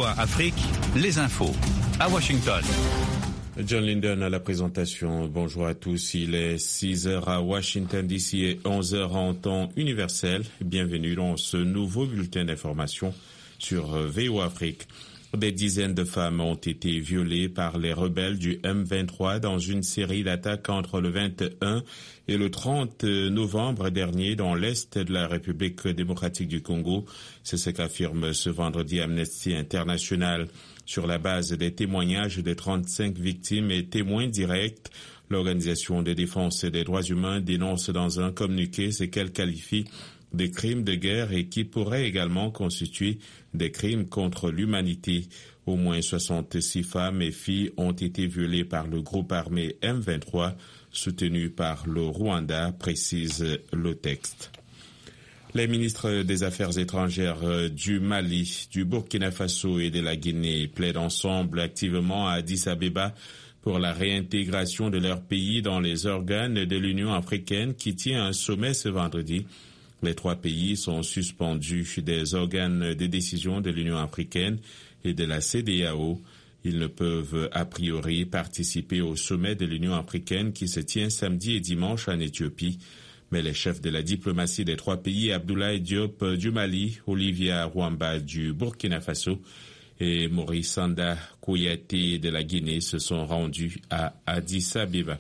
VOA Afrique, les infos à Washington. John Linden à la présentation. Bonjour à tous. Il est 6h à Washington DC et 11h en temps universel. Bienvenue dans ce nouveau bulletin d'information sur VOA Afrique. Des dizaines de femmes ont été violées par les rebelles du M23 dans une série d'attaques entre le 21 et le 30 novembre dernier dans l'est de la République démocratique du Congo. C'est ce qu'affirme ce vendredi Amnesty International. Sur la base des témoignages des 35 victimes et témoins directs, l'Organisation de défense des droits humains dénonce dans un communiqué ce qu'elle qualifie de crimes de guerre et qui pourraient également constituer des crimes contre l'humanité. Au moins 66 femmes et filles ont été violées par le groupe armé M23, soutenu par le Rwanda, précise le texte. Les ministres des Affaires étrangères du Mali, du Burkina Faso et de la Guinée plaident ensemble activement à Addis Abeba pour la réintégration de leur pays dans les organes de l'Union africaine qui tient un sommet ce vendredi. Les trois pays sont suspendus des organes de décision de l'Union africaine et de la CEDEAO. Ils ne peuvent a priori participer au sommet de l'Union africaine qui se tient samedi et dimanche en Éthiopie. Mais les chefs de la diplomatie des trois pays, Abdoulaye Diop du Mali, Olivier Rwamba du Burkina Faso et Maurice Sanda Kouyaté de la Guinée, se sont rendus à Addis Abeba.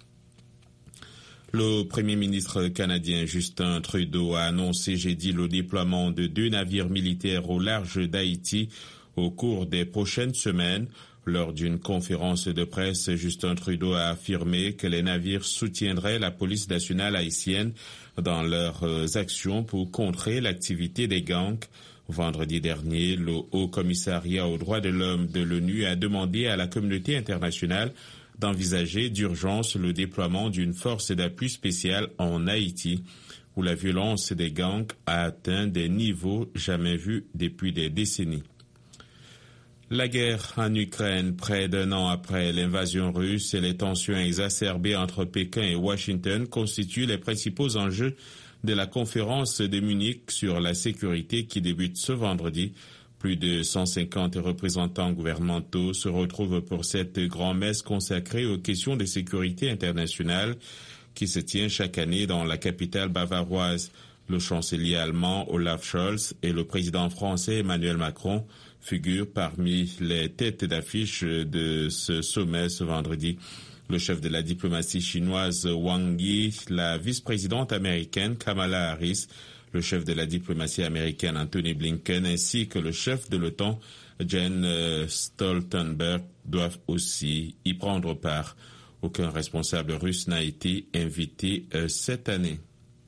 Le Premier ministre canadien Justin Trudeau a annoncé jeudi le déploiement de 2 navires militaires au large d'Haïti au cours des prochaines semaines. Lors d'une conférence de presse, Justin Trudeau a affirmé que les navires soutiendraient la police nationale haïtienne dans leurs actions pour contrer l'activité des gangs. Vendredi dernier, le Haut Commissariat aux droits de l'homme de l'ONU a demandé à la communauté internationale d'envisager d'urgence le déploiement d'une force d'appui spéciale en Haïti, où la violence des gangs a atteint des niveaux jamais vus depuis des décennies. La guerre en Ukraine, près d'un an après l'invasion russe et les tensions exacerbées entre Pékin et Washington constituent les principaux enjeux de la conférence de Munich sur la sécurité qui débute ce vendredi. Plus de 150 représentants gouvernementaux se retrouvent pour cette grand-messe consacrée aux questions de sécurité internationale qui se tient chaque année dans la capitale bavaroise. Le chancelier allemand Olaf Scholz et le président français Emmanuel Macron figurent parmi les têtes d'affiche de ce sommet ce vendredi. Le chef de la diplomatie chinoise Wang Yi, la vice-présidente américaine Kamala Harris, le chef de la diplomatie américaine Anthony Blinken ainsi que le chef de l'OTAN Jens Stoltenberg doivent aussi y prendre part. Aucun responsable russe n'a été invité cette année.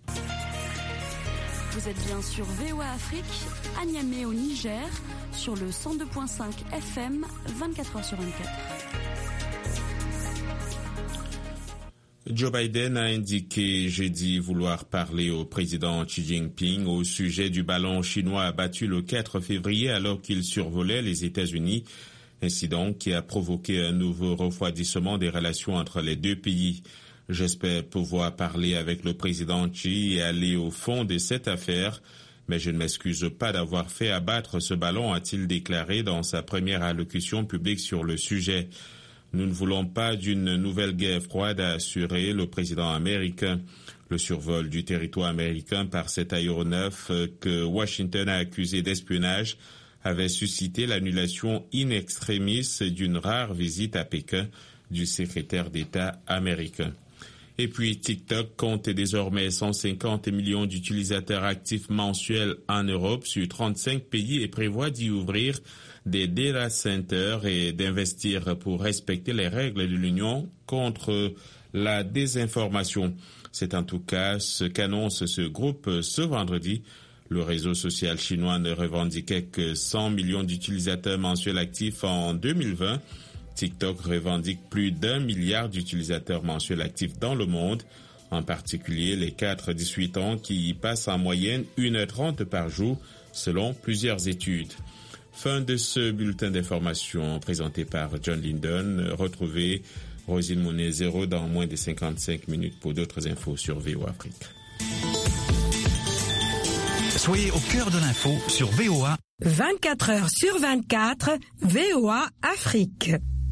Vous êtes bien sur VOA Afrique, à Niamey au Niger, sur le 102.5 FM, 24h sur 24. Joe Biden a indiqué jeudi vouloir parler au président Xi Jinping au sujet du ballon chinois abattu le 4 février alors qu'il survolait les États-Unis, incident qui a provoqué un nouveau refroidissement des relations entre les deux pays. J'espère pouvoir parler avec le président Xi et aller au fond de cette affaire, mais je ne m'excuse pas d'avoir fait abattre ce ballon, a-t-il déclaré dans sa première allocution publique sur le sujet. Nous ne voulons pas d'une nouvelle guerre froide, a assuré le président américain. Le survol du territoire américain par cet aéronef que Washington a accusé d'espionnage avait suscité l'annulation in extremis d'une rare visite à Pékin du secrétaire d'État américain. Et puis TikTok compte désormais 150 millions d'utilisateurs actifs mensuels en Europe sur 35 pays et prévoit d'y ouvrir des data centers et d'investir pour respecter les règles de l'Union contre la désinformation. C'est en tout cas ce qu'annonce ce groupe ce vendredi. Le réseau social chinois ne revendiquait que 100 millions d'utilisateurs mensuels actifs en 2020. TikTok revendique plus d'1 milliard d'utilisateurs mensuels actifs dans le monde, en particulier les 4-18 ans qui y passent en moyenne 1h30 par jour, selon plusieurs études. Fin de ce bulletin d'information présenté par John Linden. Retrouvez Rosine Monet-Zéro dans moins de 55 minutes pour d'autres infos sur VOA Afrique. Soyez au cœur de l'info sur VOA. 24 heures sur 24, VOA Afrique.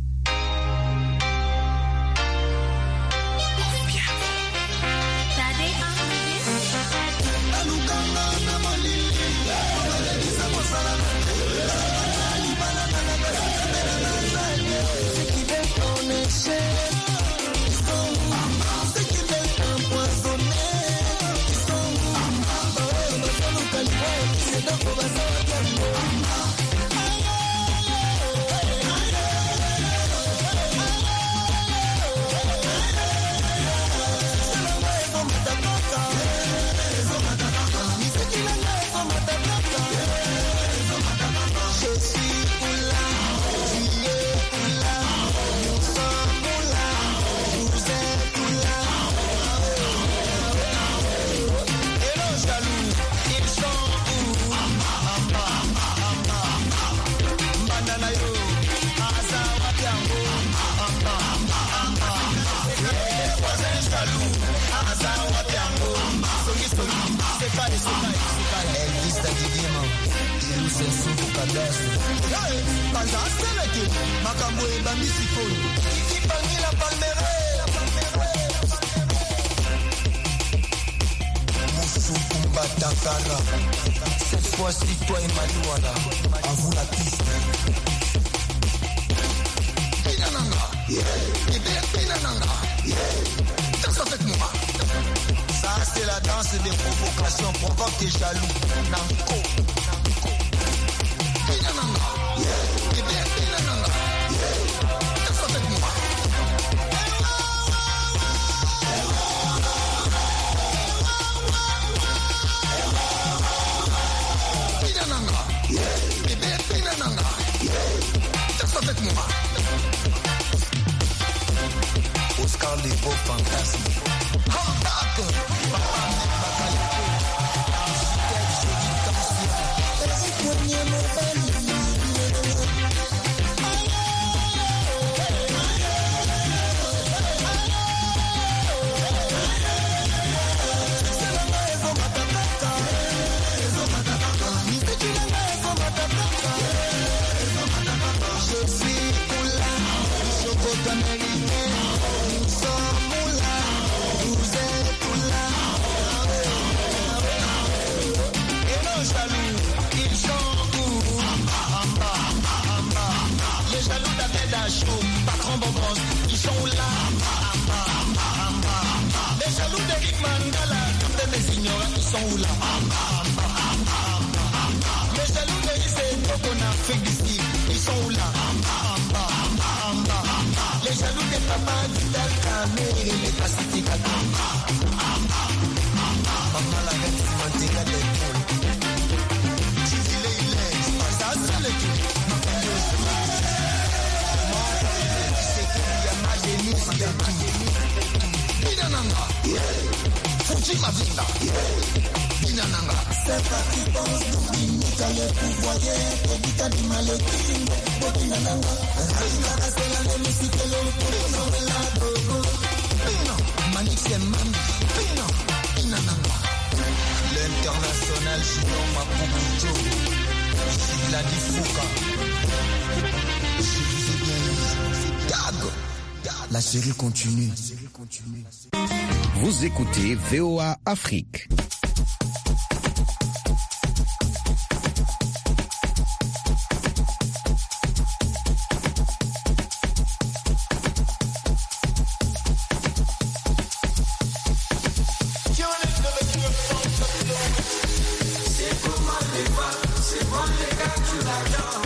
Cette fois-ci, toi et Maliwala, à vous la piste. Pinananga, Pinananga, danse avec moi. Ça, c'est la danse des provocations, provoque tes jaloux. Nanko, Pinananga, Pinananga, danse avec moi. Avec moi. Oscar les beaux fantasmes. Patron Bobos, ils sont là. Les jaloux d'Eric Mandala, tous mes ignorants, ils sont où là? Les jaloux d'Eric qu'on a fait d'ici, ils sont où là? Les jaloux des papas du Dakar, et les pacificateurs. Maman la reine, c'est Mantéga des poules. Tu dis les ilets, ça c'est le truc. Pinananga, Fuji Mavinga, Pinananga. C'est pas qui pense d'oublier qu'à le pouvoir, éviter du mal au crime, Pinananga. C'est la même si que l'on peut la dogo. Manix et Mami, Pinananga. L'international Junior Maputo, Ladi Fouka. Je vous ai bien eu. Dago. La série continue. Vous écoutez VOA Afrique. C'est comment les va, c'est bon les gars, tu l'adores.